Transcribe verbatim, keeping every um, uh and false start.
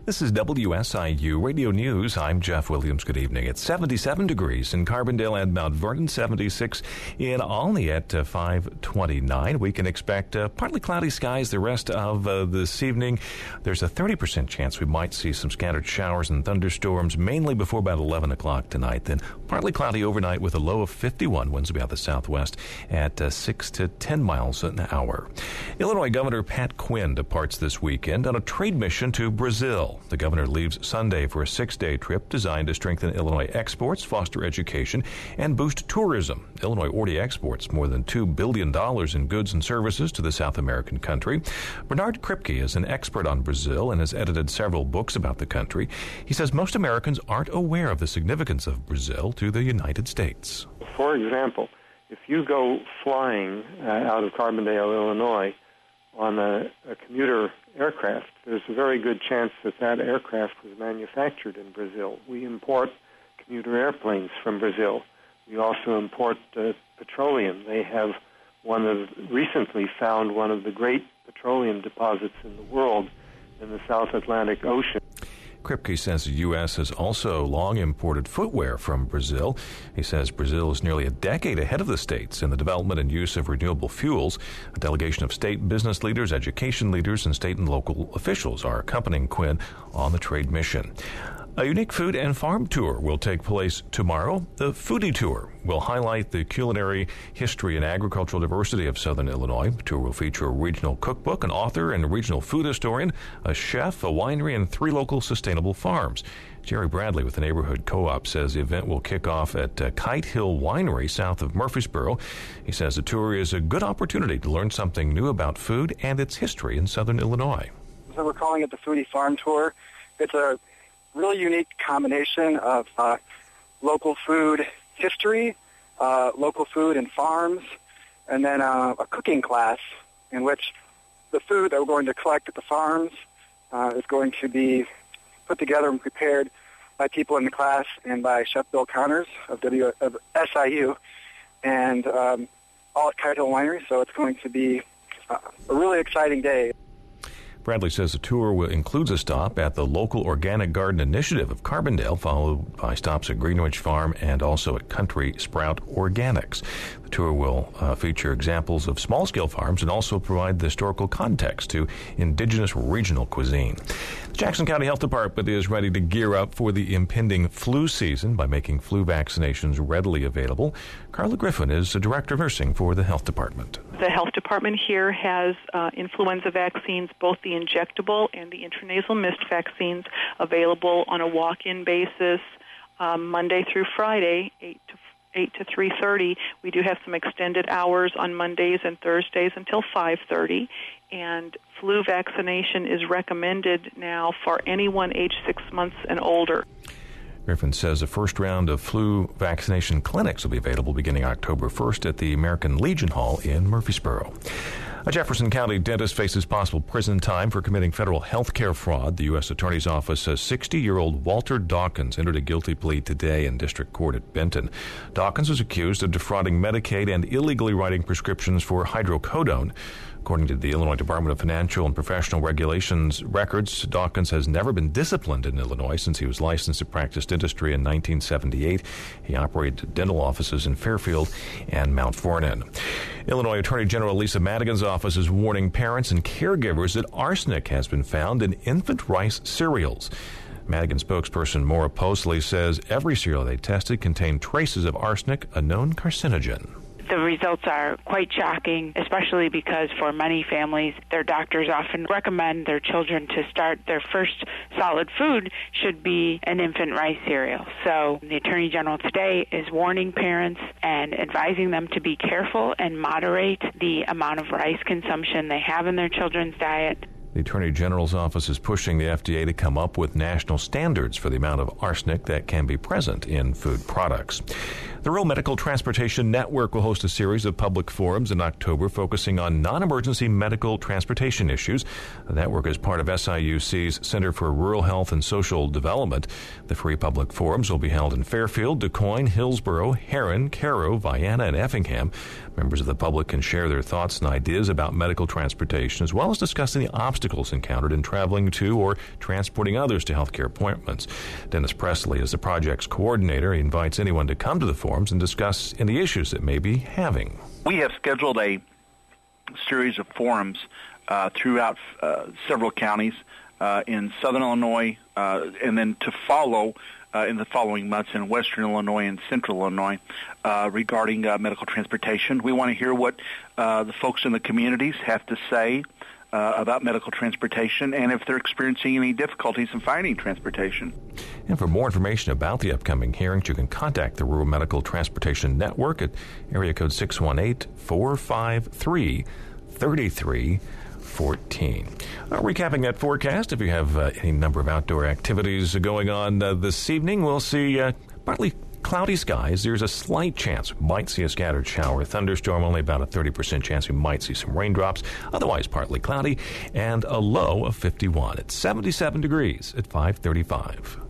This is W S I U Radio News. I'm Jeff Williams. Good evening. It's seventy-seven degrees in Carbondale and Mount Vernon, seventy-six in Olney at uh, five twenty-nine. We can expect uh, partly cloudy skies the rest of uh, this evening. There's a thirty percent chance we might see some scattered showers and thunderstorms, mainly before about eleven o'clock tonight. Then partly cloudy overnight with a low of fifty-one. Winds about the southwest at uh, six to ten miles an hour. Illinois Governor Pat Quinn departs this weekend on a trade mission to Brazil. The governor leaves Sunday for a six-day trip designed to strengthen Illinois exports, foster education, and boost tourism. Illinois already exports more than two billion dollars in goods and services to the South American country. Bernard Kripke is an expert on Brazil and has edited several books about the country. He says most Americans aren't aware of the significance of Brazil to the United States. For example, if you go flying uh, out of Carbondale, Illinois, on a, a commuter aircraft, there's a very good chance that that aircraft was manufactured in Brazil. We import commuter airplanes from Brazil. We also import uh, petroleum. They have one of recently found one of the great petroleum deposits in the world in the South Atlantic Ocean. Kripke says the U S has also long imported footwear from Brazil. He says Brazil is nearly a decade ahead of the states in the development and use of renewable fuels. A delegation of state business leaders, education leaders, and state and local officials are accompanying Quinn on the trade mission. A unique food and farm tour will take place tomorrow. The Foodie Tour will highlight the culinary history and agricultural diversity of Southern Illinois. The tour will feature a regional cookbook, an author and a regional food historian, a chef, a winery, and three local sustainable farms. Jerry Bradley with the Neighborhood Co-op says the event will kick off at uh, Kite Hill Winery south of Murfreesboro. He says the tour is a good opportunity to learn something new about food and its history in Southern Illinois. So we're calling it the Foodie Farm Tour. It's a really unique combination of uh, local food history, uh, local food and farms, and then uh, a cooking class in which the food that we're going to collect at the farms uh, is going to be put together and prepared by people in the class and by Chef Bill Connors of, w- of S I U, and um, all at Kite Hill Winery, so it's going to be uh, a really exciting day. Bradley says the tour will includes a stop at the local Organic Garden Initiative of Carbondale, followed by stops at Greenwich Farm and also at Country Sprout Organics. The tour will uh, feature examples of small-scale farms and also provide the historical context to indigenous regional cuisine. The Jackson County Health Department is ready to gear up for the impending flu season by making flu vaccinations readily available. Carla Griffin is the Director of Nursing for the Health Department. The health department here has uh, influenza vaccines, both the injectable and the intranasal mist vaccines, available on a walk-in basis um, Monday through Friday, eight to eight to three thirty. We do have some extended hours on Mondays and Thursdays until five thirty, and flu vaccination is recommended now for anyone aged six months and older. Griffin says the first round of flu vaccination clinics will be available beginning October first at the American Legion Hall in Murfreesboro. A Jefferson County dentist faces possible prison time for committing federal health care fraud. The U S Attorney's Office says sixty-year-old Walter Dawkins entered a guilty plea today in district court at Benton. Dawkins is accused of defrauding Medicaid and illegally writing prescriptions for hydrocodone. According to the Illinois Department of Financial and Professional Regulations records, Dawkins has never been disciplined in Illinois since he was licensed to practice dentistry in nineteen seventy-eight. He operated dental offices in Fairfield and Mount Vernon. Illinois Attorney General Lisa Madigan's office is warning parents and caregivers that arsenic has been found in infant rice cereals. Madigan spokesperson Maura Posley says every cereal they tested contained traces of arsenic, a known carcinogen. The results are quite shocking, especially because for many families, their doctors often recommend their children to start their first solid food should be an infant rice cereal. So the Attorney General today is warning parents and advising them to be careful and moderate the amount of rice consumption they have in their children's diet. The Attorney General's office is pushing the F D A to come up with national standards for the amount of arsenic that can be present in food products. The Rural Medical Transportation Network will host a series of public forums in October focusing on non-emergency medical transportation issues. The network is part of S I U C's Center for Rural Health and Social Development. The free public forums will be held in Fairfield, DuQuoin, Hillsborough, Herrin, Cairo, Vienna, and Effingham. Members of the public can share their thoughts and ideas about medical transportation, as well as discussing the obstacles encountered in traveling to or transporting others to healthcare appointments. Dennis Presley is the project's coordinator. He invites anyone to come to the forums and discuss any issues that may be having. We have scheduled a series of forums uh, throughout uh, several counties uh, in southern Illinois, uh, and then to follow uh, in the following months in western Illinois and central Illinois uh, regarding uh, medical transportation. We want to hear what uh, the folks in the communities have to say Uh, about medical transportation and if they're experiencing any difficulties in finding transportation. And for more information about the upcoming hearings, you can contact the Rural Medical Transportation Network at area code six one eight, four five three, three three one four. Uh, recapping that forecast, if you have uh, any number of outdoor activities going on uh, this evening, we'll see uh, partly cloudy skies. There's a slight chance we might see a scattered shower, a thunderstorm, only about a thirty percent chance we might see some raindrops. Otherwise, partly cloudy, and a low of fifty-one. It's seventy-seven degrees at five thirty-five.